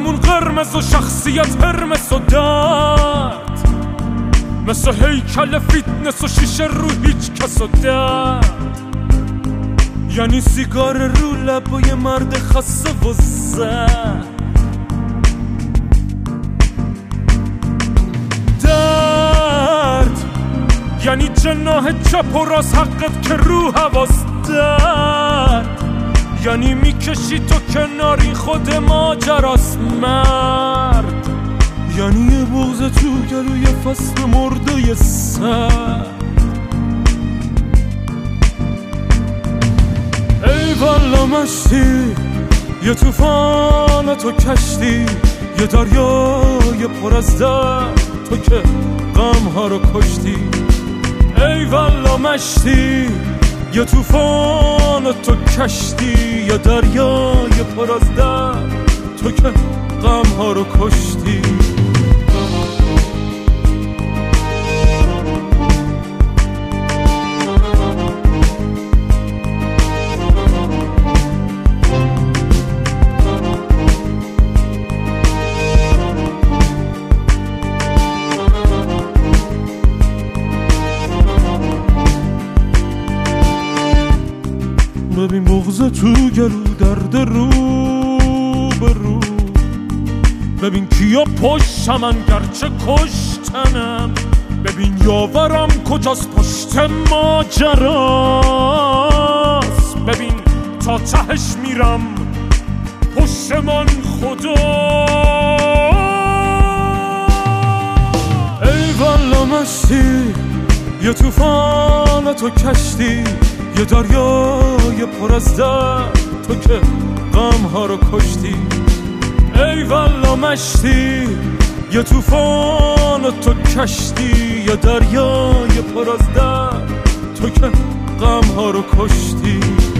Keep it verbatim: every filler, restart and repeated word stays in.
آسمون قرمز و شخصیت هرمس و درد، مثل هیکل فیتنس و شیشه رو هیچ کس و درد. یعنی سیگار رو لبای مرد خسته و زد، درد یعنی جناح چپ و راست حقت که رو حواس، درد یعنی میکشی تو کناری خود ماجراست مرد، یعنی یه بغض تو گلوی فصل مرده سر. ای والا مشتی یه توفان تو کشتی، یه دریای پر از درد تو که غم ها رو کشتی. ای والا مشتی یه توفان تو کشتی، یه دریای پر از درد تو که غم ها رو کشتی. ببین بغض تو گلو درد رو به رو، ببین کیا پشت من گرچه کشتنم، ببین یاورم کجاست پشت ماجراست، ببین تا تهش میرم پشت من خدا. ای والا مشتی یه توفان تو کشتی، یه دریای پر از درد تو که غم ها رو کشتی. ای والا مشتی یه توفان تو کشتی، یه دریای پر از درد تو که غم ها رو کشتی.